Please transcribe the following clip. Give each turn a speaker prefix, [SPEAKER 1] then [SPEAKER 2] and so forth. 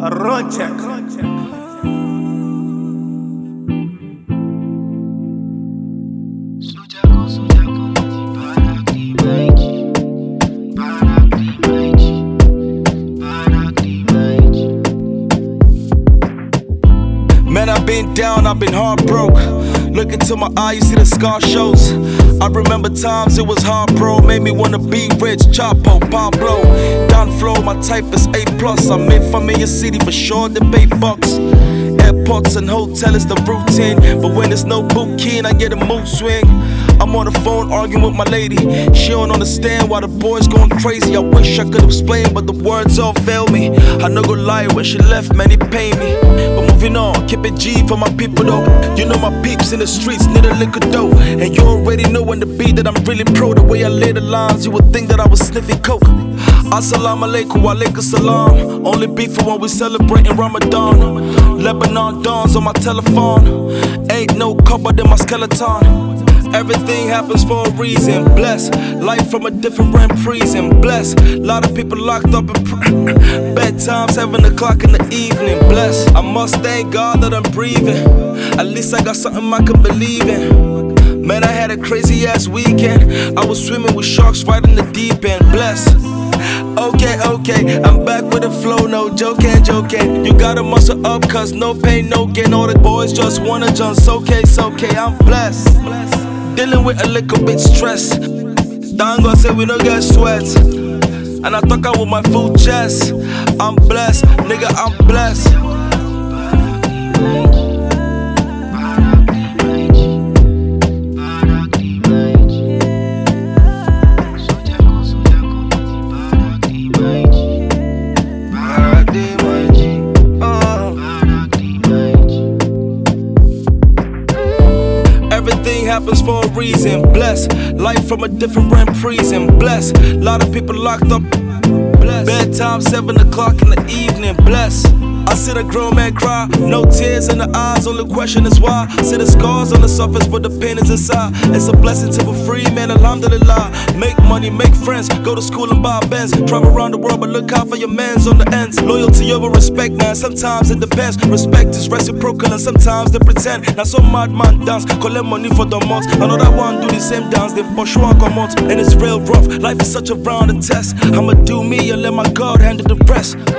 [SPEAKER 1] Ronchek.
[SPEAKER 2] Man, I've been down, I've been heartbroken. Look into my eyes, you see the scar shows. I remember times it was hard, bro. Made me wanna be rich, Chapo, Pablo. Down flow, my type is A+. I'm in familiar city for sure, the pay bucks. Airports and hotel is the routine, but when there's no booking, I get a mood swing. I'm on the phone arguing with my lady. She don't understand why the boy's going crazy. I wish I could explain, but the words all fail me. I no go lie, when she left, man, it pain me. But moving on, keep it G for my people though. You know my peeps in the streets need a liquor dough. And you already know when the beat that I'm really pro. The way I lay the lines, you would think that I was sniffing coke. Assalamu alaikum, wa alaikum salam. Only beef for when we celebrating Ramadan. Lebanon dawns on my telephone. Ain't no cupboard in my skeleton. Everything happens for a reason. Bless life from a different prison. Bless lot of people locked up in bedtime 7 o'clock in the evening. Bless I must thank God that I'm breathing. At least I got something I can believe in. Man, I had a crazy ass weekend. I was swimming with sharks right in the deep end. Bless. Okay, I'm back with the flow, no joking. You gotta muscle up, cause no pain, no gain. All the boys just wanna jump, it's okay, I'm blessed. Dealing with a little bit stress. Thank God say we don't get sweat. And I talk out with my full chest. I'm blessed, nigga, I'm blessed. Everything happens for a reason. Bless life from a different prison. Bless lot of people locked up. Bless bedtime 7 o'clock in the evening. Bless I see the grown man cry, no tears in the eyes. Only question is why. See the scars on the surface, but the pain is inside. It's a blessing to be free, man. Alhamdulillah. Make money, make friends, go to school and buy Benz. Travel around the world, but look out for your mans on the ends. Loyalty over respect, man. Sometimes it depends. Respect is reciprocal, and sometimes they pretend. Now some madman dance, collect money for the months. Another one do the same dance, they push one come out, and it's real rough. Life is such a round of test. I'ma do me and let my God handle the rest.